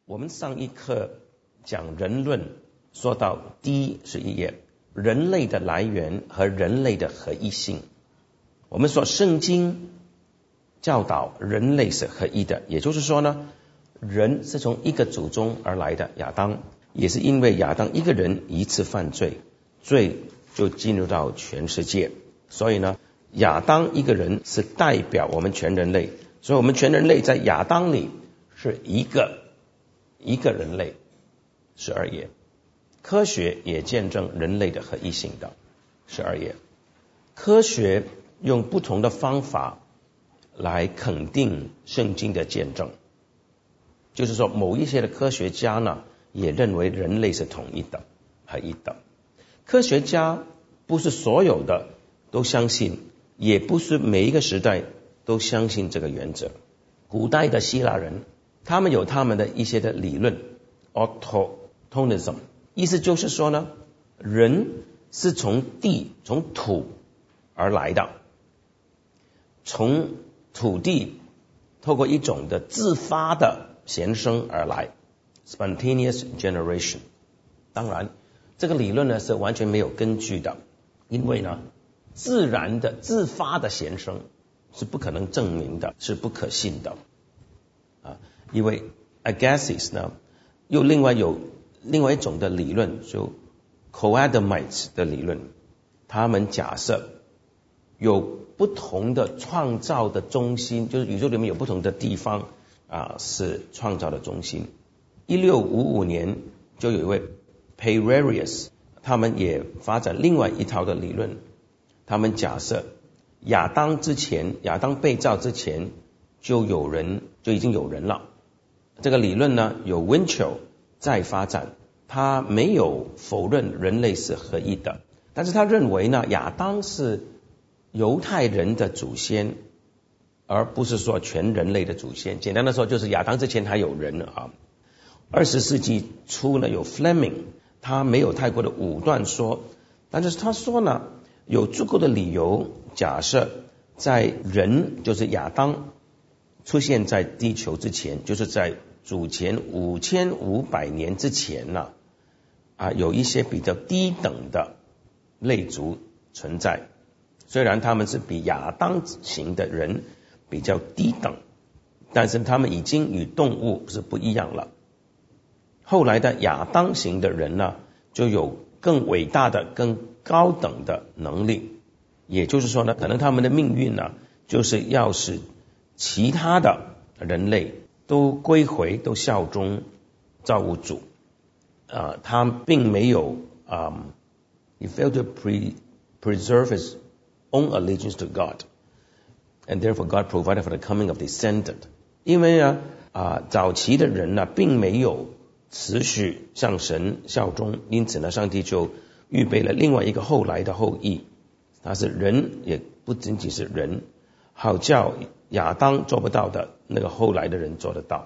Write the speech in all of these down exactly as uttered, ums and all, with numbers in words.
我们上一课讲人论，说到第十一页，人类的来源和人类的合一性。我们说圣经教导人类是合一的，也就是说呢，人是从一个祖宗而来的，亚当，也是因为亚当一个人一次犯罪，罪就进入到全世界，所以呢，亚当一个人是代表我们全人类，所以我们全人类在亚当里是一个一个人类。十二页，科学也见证人类的合一性的。十二页，科学用不同的方法来肯定圣经的见证，就是说某一些的科学家呢也认为人类是统一的、合一的。科学家不是所有的都相信，也不是每一个时代都相信这个原则。古代的希腊人，他们有他们的一些的理论 autotonism， 意思就是说呢，人是从地从土而来的，从土地透过一种的自发的衍生而来 spontaneous generation。 当然这个理论呢是完全没有根据的，因为呢自然的自发的衍生是不可能证明的，是不可信的啊。因为 Agassiz 呢又另外有另外一种的理论，就 Coadamites 的理论，他们假设有不同的创造的中心，就是宇宙里面有不同的地方啊是创造的中心。一六五五年就有一位 Pererius， 他们也发展另外一套的理论，他们假设亚当之前，亚当被造之前就有人，就已经有人了。这个理论呢有 Winchell 再发展，他没有否认人类是合一的，但是他认为呢亚当是犹太人的祖先，而不是说全人类的祖先。简单的说就是亚当之前还有人啊。二十世纪初呢有 Fleming， 他没有太过的武断说，但是他说呢有足够的理由假设在人就是亚当出现在地球之前，就是在主前五千五百年之前呢啊有一些比较低等的类族存在，虽然他们是比亚当型的人比较低等，但是他们已经与动物是不一样了。后来的亚当型的人呢就有更伟大的更高等的能力，也就是说呢可能他们的命运呢就是要使其他的人类都归回都效忠造物主啊，他并没有啊、um, he failed to pre, preserve his own allegiance to God, and therefore God provided for the coming of descendant。 因为呢啊早期的人呢并没有持续向神效忠，因此呢上帝就预备了另外一个后来的后裔，他是人也不仅仅是人，好叫亚当做不到的那个后来的人做得到。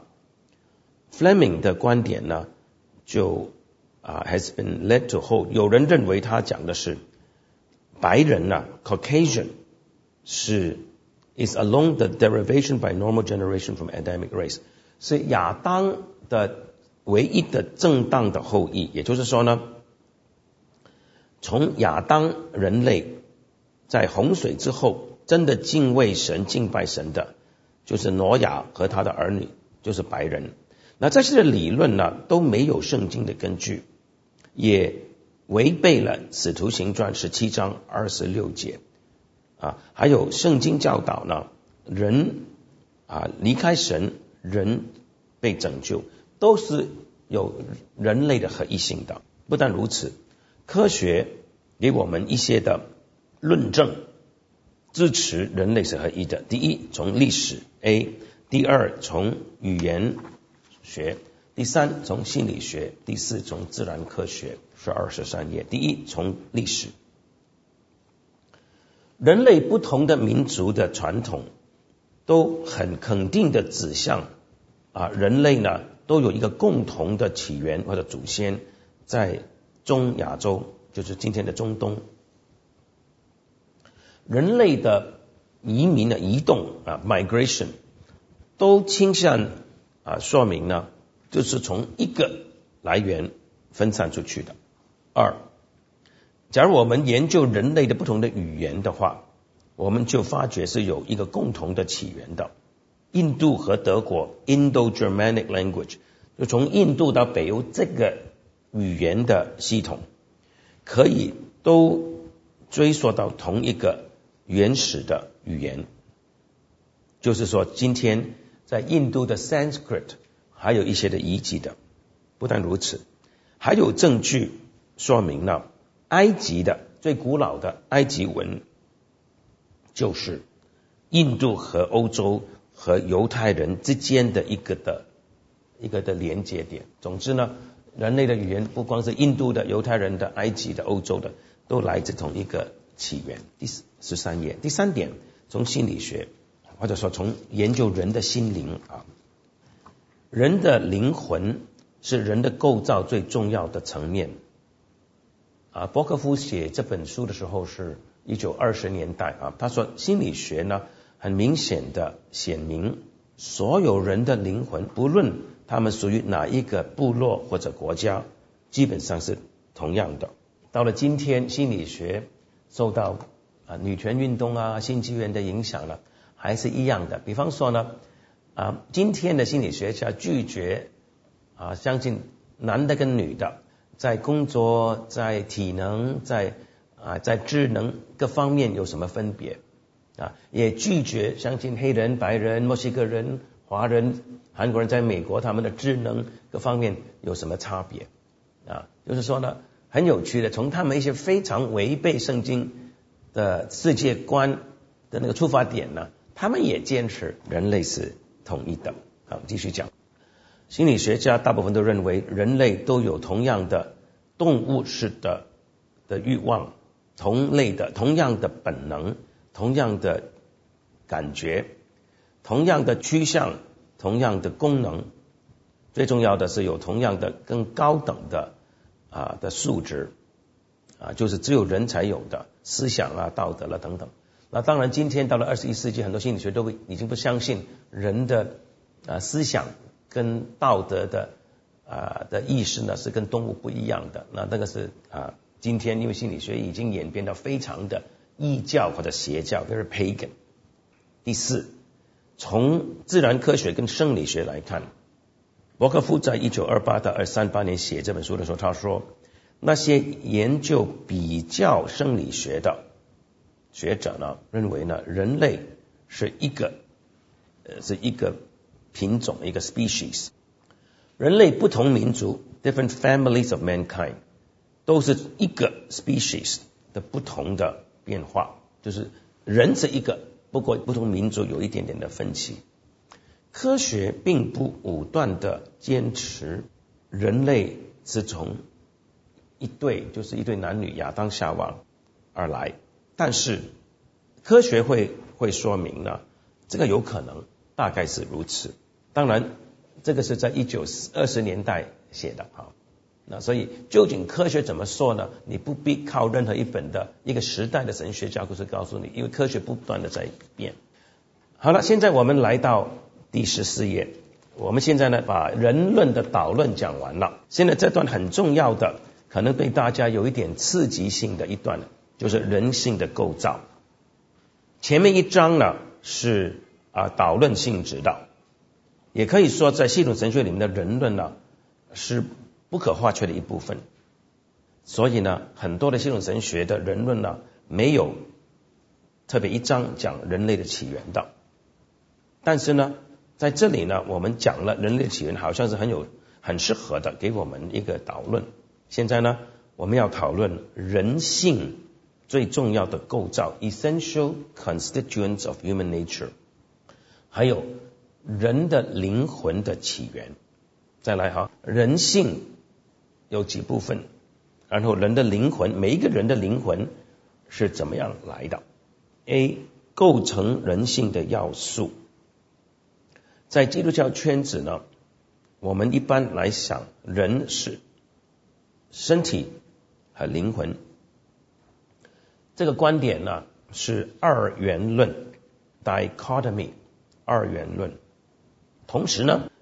Fleming 的观点呢就啊、uh, has been led to hold， 有人认为他讲的是白人呢 Caucasian 是 is alone the derivation by normal generation from Adamic race， 是亚当的唯一的正当的后裔，也就是说呢从亚当人类在洪水之后真的敬畏神敬拜神的就是挪亚和他的儿女，就是白人。那这些的理论呢都没有圣经的根据，也违背了使徒行传十七章二十六节啊，还有圣经教导呢人啊离开神，人被拯救，都是有人类的合一性的。不但如此，科学给我们一些的论证支持人类是合一的。第一，从历史 A； 第二，从语言学；第三，从心理学；第四，从自然科学。是二十三页。第一，从历史，人类不同的民族的传统都很肯定的指向啊，人类呢都有一个共同的起源或者祖先在中亚洲，就是今天的中东。人类的移民的移动啊 migration 都倾向啊说明呢就是从一个来源分散出去的。二，假如我们研究人类的不同的语言的话，我们就发觉是有一个共同的起源的。印度和德国 Indo-Germanic language 就从印度到北欧这个语言的系统可以都追溯到同一个原始的语言，就是说今天在印度的 Sanskrit 还有一些的遗迹的。不但如此，还有证据说明了埃及的最古老的埃及文就是印度和欧洲和犹太人之间的一个的一个的连接点。总之呢，人类的语言不光是印度的、犹太人的、埃及的、欧洲的，都来自同一个起源。第十三页，第三点，从心理学或者说从研究人的心灵啊，人的灵魂是人的构造最重要的层面啊。博克夫写这本书的时候是一九二十年代啊，他说心理学呢很明显的显明，所有人的灵魂，不论他们属于哪一个部落或者国家，基本上是同样的。到了今天，心理学受到啊女权运动啊、新纪元的影响了，还是一样的。比方说呢，啊今天的心理学家拒绝啊相信男的跟女的在工作、在体能、在啊在智能各方面有什么分别啊，也拒绝相信黑人、白人、墨西哥人、华人、韩国人在美国他们的智能各方面有什么差别啊？就是说呢，很有趣的，从他们一些非常违背圣经的世界观的那个出发点呢，他们也坚持人类是统一的。好，继续讲。心理学家大部分都认为人类都有同样的动物式的的欲望，同类的同样的本能，同样的感觉，同样的趋向，同样的功能，最重要的是有同样的更高等的啊的素质啊，就是只有人才有的思想啊、道德了等等。那当然，今天到了二十一世纪，很多心理学都已经不相信人的啊思想跟道德的啊的意识呢是跟动物不一样的。那那个是啊，今天因为心理学已经演变到非常的异教或者邪教，就是 pagan。第四，从自然科学跟生理学来看，伯克夫在一九二八到二三八年写这本书的时候，他说那些研究比较生理学的学者呢，认为呢，人类是一个呃是一个品种，一个 species。人类不同民族 different families of mankind 都是一个 species 的不同的变化，就是人是一个，不过不同民族有一点点的分歧。科学并不武断的坚持人类是从一对就是一对男女亚当夏娃而来，但是科学会会说明呢，这个有可能大概是如此。当然这个是在一九二十年代写的哈，那所以究竟科学怎么说呢？你不必靠任何一本的一个时代的神学教故事告诉你，因为科学不断的在变。好了，现在我们来到第十四页，我们现在呢把人论的导论讲完了。现在这段很重要的，可能对大家有一点刺激性的一段，就是人性的构造。前面一章呢是啊导论性质的，也可以说在系统神学里面的人论呢是不可或缺的一部分。所以呢，很多的系统神学的人论呢没有特别一章讲人类的起源的。但是呢，在这里呢，我们讲了人类的起源，好像是很有很适合的，给我们一个导论。现在呢，我们要讨论人性最重要的构造 essential constituents of human nature， 还有人的灵魂的起源。再来哈，人性有几部分，然后人的灵魂，每一个人的灵魂是怎么样来的。 A 构成人性的要素。在基督教圈子呢，我们一般来想人是身体和灵魂，这个观点呢是二元论 dichotomy 二元论。同时呢，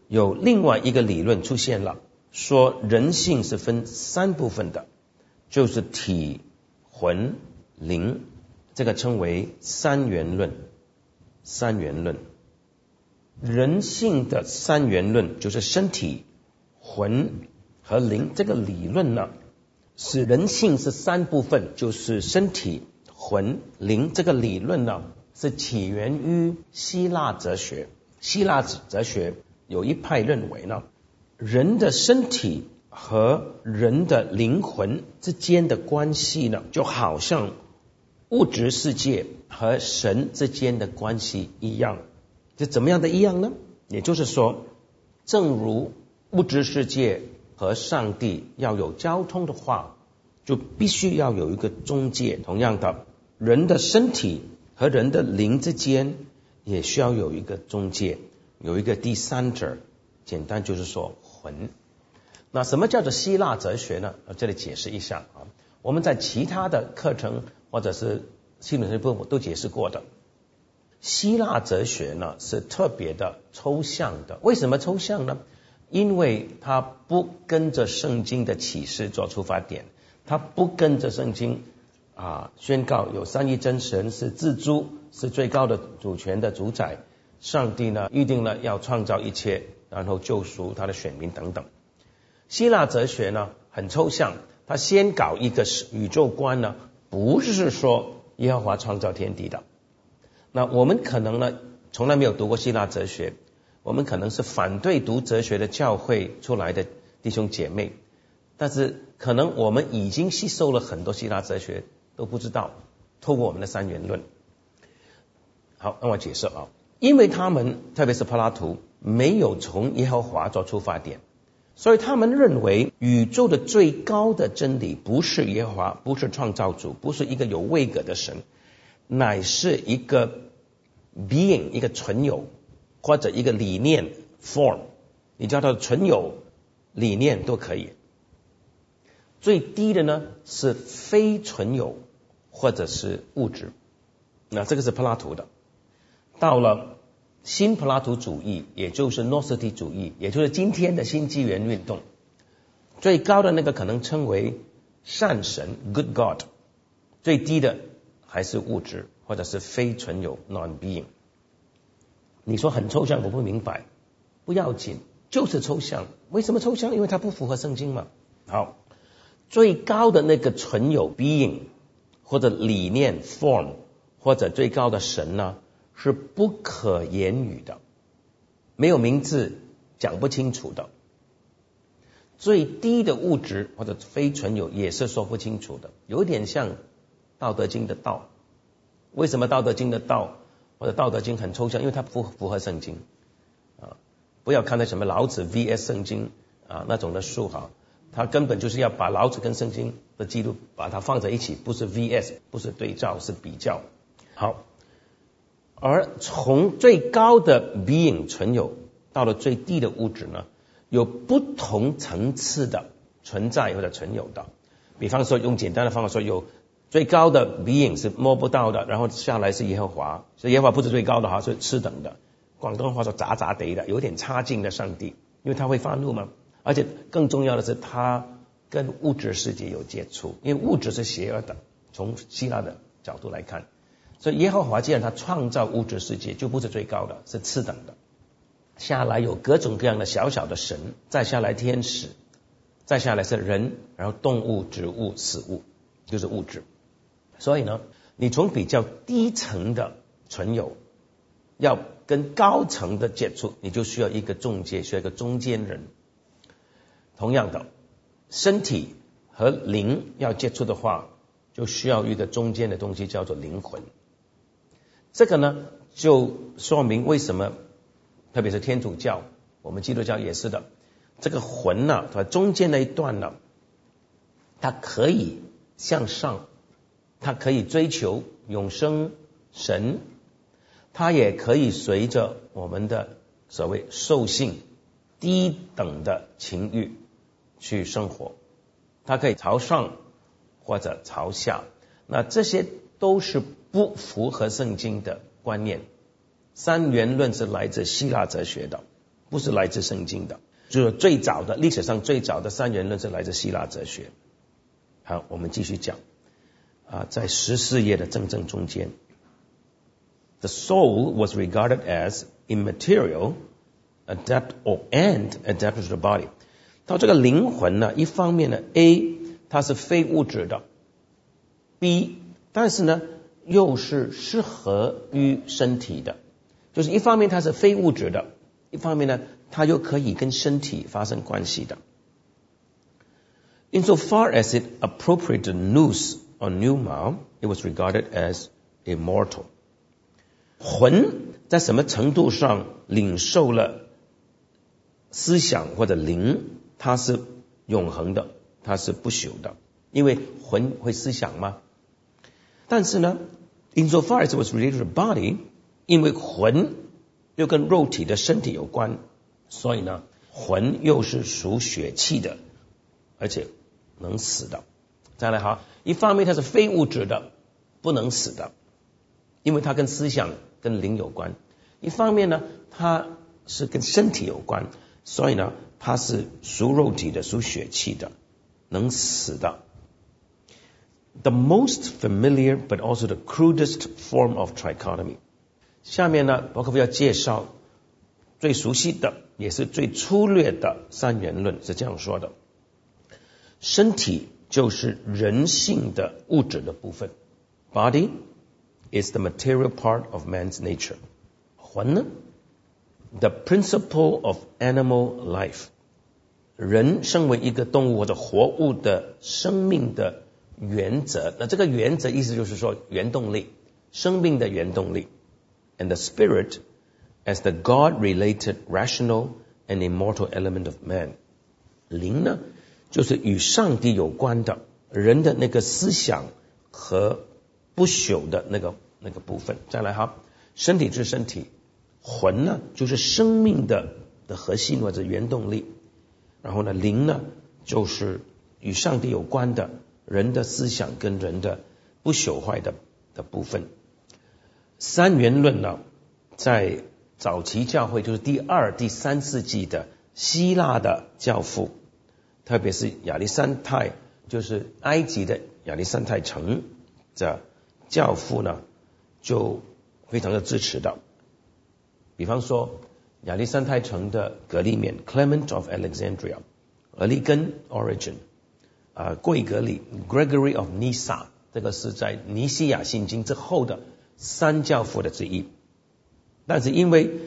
有另外一个理论出现了，说人性是分三部分的，就是体、魂、灵，这个称为三元论。三元论，人性的三元论就是身体、魂和灵。这个理论呢，是人性是三部分，就是身体、魂、灵。这个理论呢，是起源于希腊哲学。希腊哲学有一派认为呢，人的身体和人的灵魂之间的关系呢，就好像物质世界和神之间的关系一样。这怎么样的一样呢？也就是说，正如物质世界和上帝要有交通的话，就必须要有一个中介。同样的，人的身体和人的灵之间也需要有一个中介，有一个第三者，简单就是说魂。那什么叫做希腊哲学呢？这里解释一下啊。我们在其他的课程或者是系统性部分都解释过的。希腊哲学呢是特别的抽象的。为什么抽象呢？因为它不跟着圣经的启示做出发点，它不跟着圣经啊宣告有三一真神是自主，是最高的主权的主宰，上帝呢预定了要创造一切，然后救赎他的选民等等。希腊哲学呢很抽象，他先搞一个宇宙观呢，不是说耶和华创造天地的。那我们可能呢从来没有读过希腊哲学，我们可能是反对读哲学的教会出来的弟兄姐妹，但是可能我们已经吸收了很多希腊哲学，都不知道，透过我们的三元论。好，让我解释啊，因为他们特别是柏拉图没有从耶和华做出发点，所以他们认为宇宙的最高的真理不是耶和华，不是创造主，不是一个有位格的神，乃是一个 being， 一个存有或者一个理念 form， 你叫它存有理念都可以。最低的呢是非存有或者是物质，那这个是柏拉图的。到了新柏拉图主义，也就是诺斯底主义，也就是今天的新纪元运动，最高的那个可能称为善神 good God， 最低的还是物质或者是非存有 non-being。 你说很抽象，我不明白，不要紧，就是抽象。为什么抽象？因为它不符合圣经嘛。好，最高的那个存有 being 或者理念 form 或者最高的神呢，是不可言语的，没有名字，讲不清楚的。最低的物质或者非存有也是说不清楚的，有点像道德经的道。为什么道德经的道或者道德经很抽象？因为它不符合圣经啊！不要看那什么老子 V S 圣经啊那种的书哈，它根本就是要把老子跟圣经的记录把它放在一起，不是 V S， 不是对照，是比较。好，而从最高的 being 存有到了最低的物质呢，有不同层次的存在或者存有的。比方说用简单的方法说，有最高的 being 是摸不到的，然后下来是耶和华，所以耶和华不是最高的哈，是次等的。广东话说杂杂地的，有点差劲的上帝，因为他会发怒嘛，而且更重要的是他跟物质世界有接触，因为物质是邪恶的，从希腊的角度来看。所以耶和华既然他创造物质世界，就不是最高的，是次等的。下来有各种各样的小小的神，再下来天使，再下来是人，然后动物、植物、死物，就是物质。所以呢，你从比较低层的存有要跟高层的接触，你就需要一个中介，需要一个中间人。同样的，身体和灵要接触的话，就需要一个中间的东西，叫做灵魂。这个呢，就说明为什么特别是天主教，我们基督教也是的，这个魂呢，它中间那一段呢，它可以向上，它可以追求永生神，它也可以随着我们的所谓兽性低等的情欲去生活，它可以朝上或者朝下，那这些都是不符合圣经的观念。三元论是来自希腊哲学的， 不是来自圣经的。就是最早的历史上最早的三元论是来自希腊哲学。好，我们继续讲啊，在十四页的正正中间 ，The soul was regarded as immaterial, adapt or and adapted to the body。到这个灵魂呢，一方面呢 ，A 它是非物质的 ，B 但是呢又是适合于身体的，就是一方面它是非物质的，一方面呢它又可以跟身体发生关系的。Insofar as it appropriated nous or pneuma, it was regarded as immortal. 魂在什么程度上领受了思想或者灵，它是永恒的，它是不朽的，因为魂会思想吗？但是呢 insofar as it was related to the body, 因为魂又跟肉体的身体有关，所以呢魂又是属血气的，而且能死的。再来哈，一方面它是非物质的，不能死的，因为它跟思想跟灵有关；一方面呢它是跟身体有关，所以呢它是属肉体的，属血气的，能死的。The most familiar but also the crudest form of trichotomy。下面呢伯克夫要介绍最熟悉的也是最粗略的三元论，是这样说的：身体就是人性的物质的部分 ，Body is the material part of man's nature。魂呢 ，the principle of animal life。人身为一个动物或者活物的生命的原则，那这个原则意思就是说原动力，生命的原动力。And the spirit as the God-related, rational and immortal element of man。灵呢，就是与上帝有关的人的那个思想和不朽的那个那个部分。再来哈，身体是身体，魂呢就是生命的的核心或者原动力。然后呢，灵呢就是与上帝有关的人的思想跟人的不朽坏的的部分。三元论呢，在早期教会，就是第二、第三世纪的希腊的教父，特别是亚历山泰，就是埃及的亚历山泰城的教父呢，就非常的支持的。比方说，亚历山泰城的格里勉 Clement of Alexandria， 俄利根 Origen， 啊，贵格里 Gregory of Nyssa， 这个是在尼西亚信经之后的三教父的之一。但是因为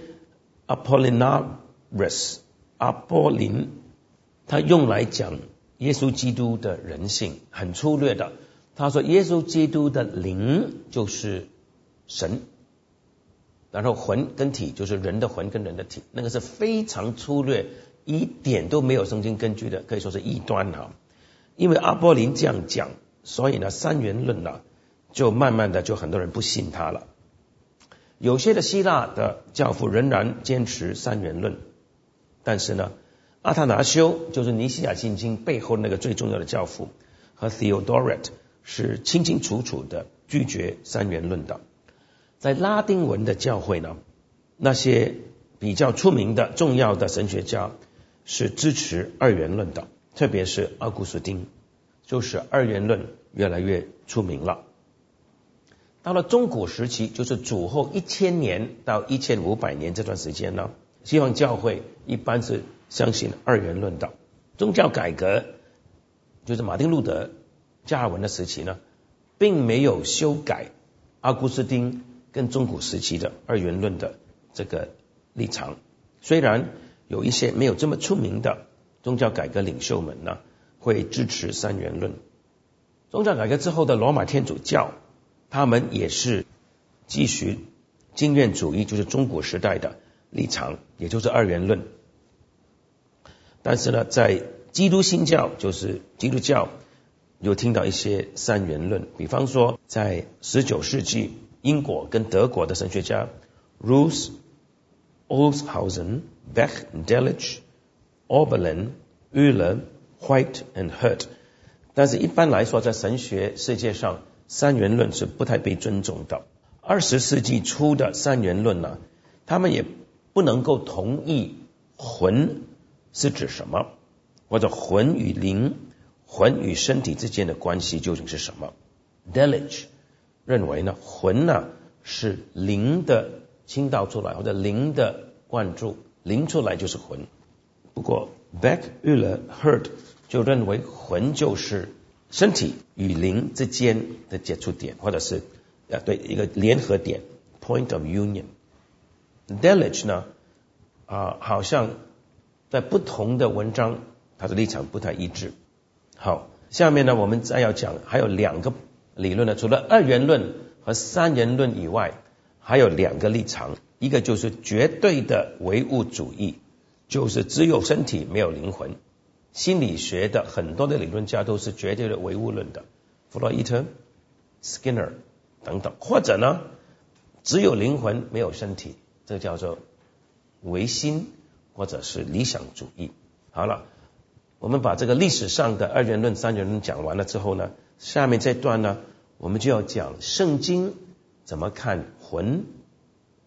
Apollinaris 阿波林，他用来讲耶稣基督的人性，很粗略的。他说耶稣基督的灵就是神，然后魂跟体就是人的魂跟人的体，那个是非常粗略，一点都没有圣经根据的，可以说是异端哈。因为阿波林这样讲，所以呢三元论呢就慢慢的就很多人不信他了。有些的希腊的教父仍然坚持三元论，但是呢阿塔拿修就是尼西亚信经背后那个最重要的教父，和 Theodoret 是清清楚楚的拒绝三元论的。在拉丁文的教会呢，那些比较出名的重要的神学家是支持二元论的，特别是奥古斯丁，就使二元论越来越出名了。到了中古时期，就是主后一千年到一千五百年这段时间呢，西方教会一般是相信二元论的。宗教改革就是马丁路德加尔文的时期呢，并没有修改奥古斯丁跟中古时期的二元论的这个立场。虽然有一些没有这么出名的宗教改革领袖们呢，会支持三元论。宗教改革之后的罗马天主教，他们也是继续经验主义，就是中古时代的立场，也就是二元论。但是呢，在基督新教，就是基督教，有听到一些三元论。比方说，在十九世纪，英国跟德国的神学家 Ruth Olshausen、Beck、Delitzsch、Oberlin、Euler、White and Hurt。但是一般来说，在神学世界上，三元论是不太被尊重的。二十世纪初的三元论呢，他们也不能够同意魂是指什么，或者魂与灵、魂与身体之间的关系究竟是什么。Delitzsch 认为呢，魂呢是灵的倾倒出来，或者灵的灌注，灵出来就是魂。不过 Beck、Euler、Hurt 就认为魂就是身体与灵之间的接触点，或者是呃对一个联合点 point of union。Delitzsch 呢啊、呃，好像在不同的文章他的立场不太一致。好，下面呢我们再要讲还有两个理论呢，除了二元论和三元论以外，还有两个立场，一个就是绝对的唯物主义，就是只有身体没有灵魂。心理学的很多的理论家都是绝对的唯物论的，弗洛伊德、Skinner 等等，或者呢只有灵魂没有身体，这叫做唯心或者是理想主义。好了，我们把这个历史上的二元论、三元论讲完了之后呢，下面这段呢我们就要讲圣经怎么看魂、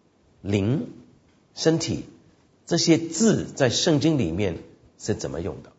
灵、身体这些字在圣经里面是怎么用的。